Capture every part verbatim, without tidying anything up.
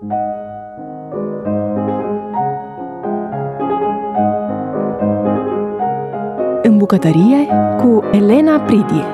În bucătărie cu Elena Pridie.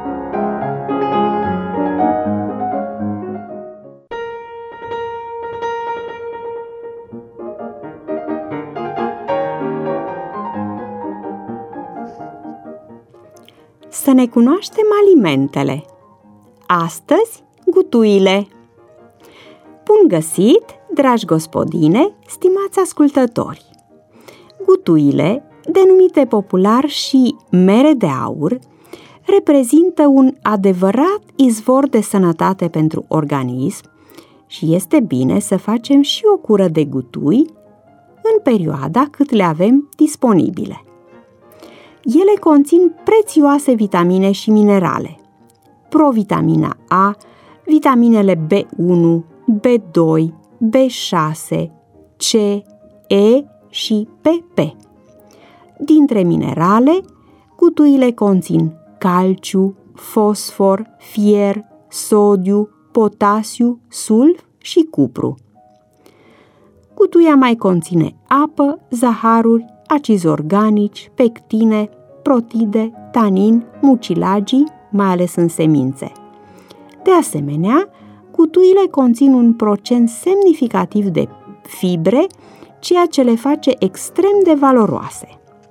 Să ne cunoaștem alimentele. Astăzi, gutuile. Bun găsit, dragi gospodine, stimați ascultători! Gutuile, denumite popular și mere de aur, reprezintă un adevărat izvor de sănătate pentru organism și este bine să facem și o cură de gutui în perioada cât le avem disponibile. Ele conțin prețioase vitamine și minerale, provitamina A, vitaminele B unu, B doi, B șase, C, E și P P. Dintre minerale, gutuile conțin calciu, fosfor, fier, sodiu, potasiu, sulf și cupru. Gutuia mai conține apă, zahăruri, acizi organici, pectine, protide, tanin, mucilagii, mai ales în semințe. De asemenea, gutuile conțin un procent semnificativ de fibre, ceea ce le face extrem de valoroase.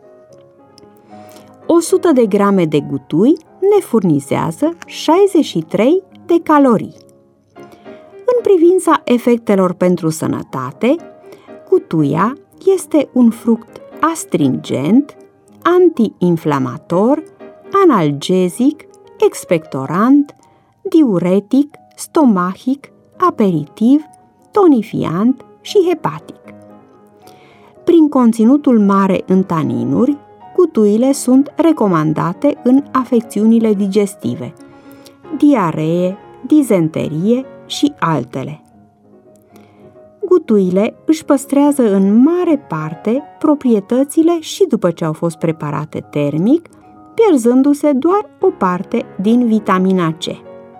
o sută de grame de gutui ne furnizează șaizeci și trei de calorii. În privința efectelor pentru sănătate, gutuia este un fruct astringent, antiinflamator, analgezic, expectorant, diuretic, stomachic, aperitiv, tonifiant și hepatic. Prin conținutul mare în taninuri, gutuile sunt recomandate în afecțiunile digestive, diaree, dizenterie și altele. Gutuile își păstrează în mare parte proprietățile și după ce au fost preparate termic, pierzându-se doar o parte din vitamina C.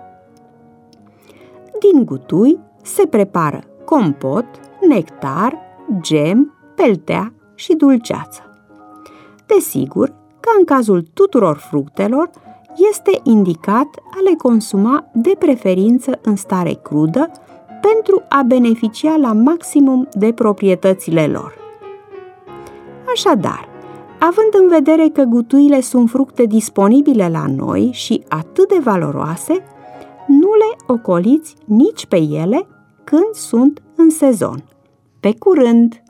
Din gutui se prepară compot, nectar, gem, peltea și dulceață. Desigur, ca în cazul tuturor fructelor, este indicat a le consuma de preferință în stare crudă pentru a beneficia la maximum de proprietățile lor. Așadar, având în vedere că gutuile sunt fructe disponibile la noi și atât de valoroase, nu le ocoliți nici pe ele când sunt în sezon. Pe curând!